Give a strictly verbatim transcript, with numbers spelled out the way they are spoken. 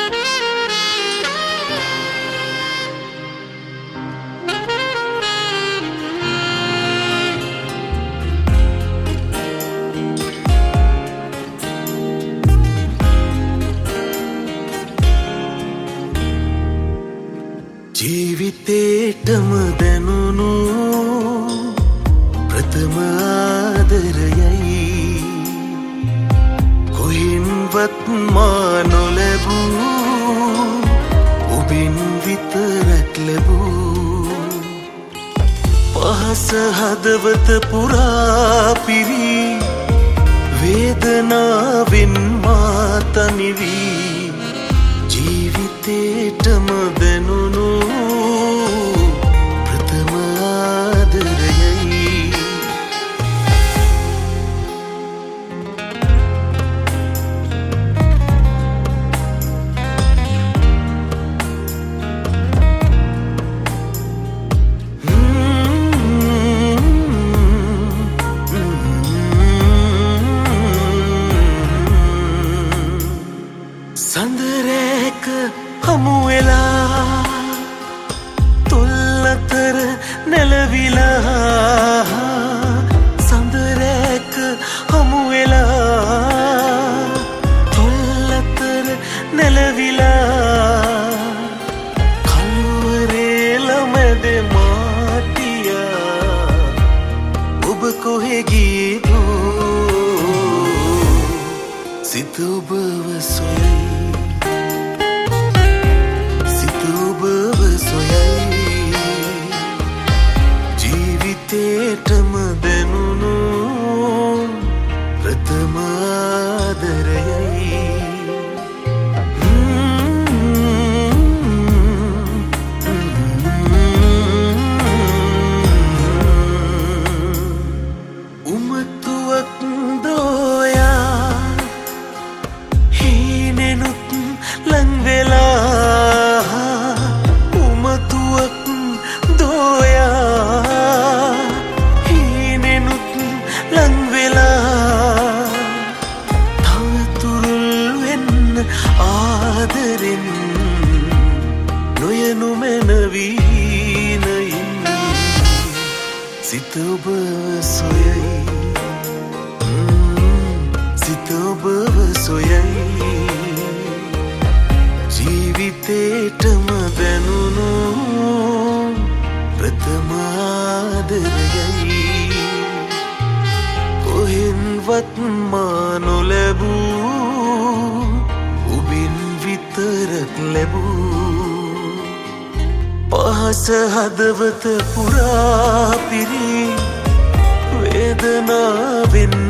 ජීවිතේටම දැනුණු ප්‍රථම ආදරයයි කොයින්වත් මා නොලැබූ ඔබෙන් විතරක් ලැබූ පහස හදවත පුරා පිරි වේදනාවෙන් මා තනි වී ජීවිතේටම දැනුණු ප්‍රථම ආදරයයි සඳරෑක හමු වෙලා තුල්ලතර නැලවිලා සඳරෑක හමු වෙලා තුල්ලතර නැලවිලා කළුවරේ ළමැද මාටියා ඔබ කොහෙ ගියේදෝ සිත ඔබව සොයයි ජීවිතේටම දැනුණු ප්‍රථම ආදරයයි උමතුවක් දෝයා හීනෙනුත් ලං වෙලා උමතුවක් දෝයා හීනෙනුත් ලං වෙලා තවතුරුල් වෙන්න ආදරෙන් නොයනු මැනවීනයින් සිත ඔබව සොයයි සිත ඔබව සොයයි ජීවිතේටම දැනුණු ප්‍රථම ආදරයයි කොහෙන්වත් මා නොලැබූ ඔබෙන් විතරක් ලැබූ පහස හදවත පුරා පිරි වේදනාවෙන්